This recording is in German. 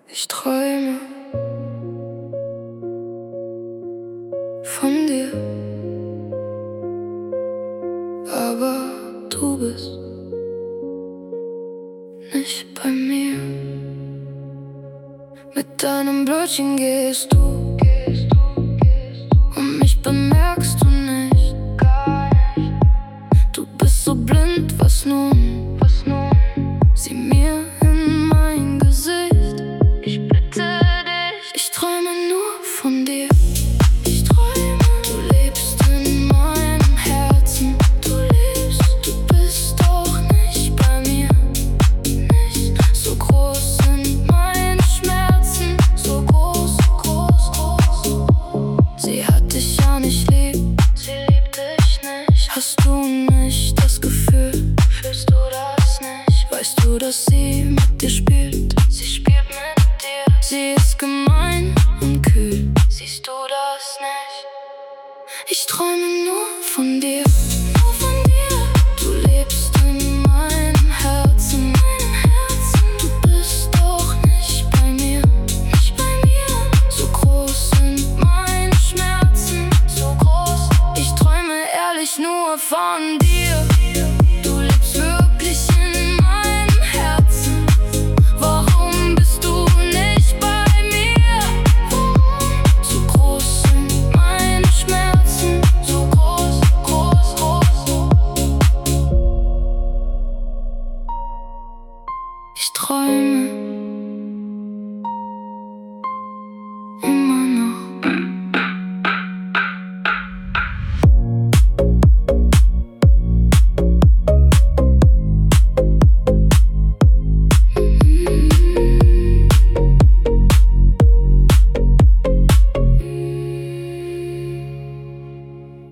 Ich träume von dir, aber du bist nicht bei mir. Mit deinem Brötchen gehst du und mich bemerkst du nicht. Du bist so blind, was nun? Sieh mir in mein Gesicht. Ich bitte dich. Ich träume nur von dir. Ich träume, du lebst in meinem Herzen. Du lebst, du bist doch nicht bei mir. Nicht so groß sind meine Schmerzen. So groß, groß, groß. Sie hat dich ja nicht lieb. Sie liebt dich nicht. Hast du nicht das Gefühl? Fühlst du das nicht? Weißt du, dass sie mit dir spielt? Sie spielt mit dir. Sie ist gemein und kühl. Siehst du das nicht? Ich träume nur von dir. Nur von dir. Du lebst in meinem Herzen. Du bist doch nicht bei mir. Nicht bei mir. So groß sind meine Schmerzen. So groß. Ich träume ehrlich nur von dir.